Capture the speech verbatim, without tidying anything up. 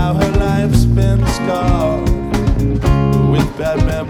how her life's been scarred with bad memories.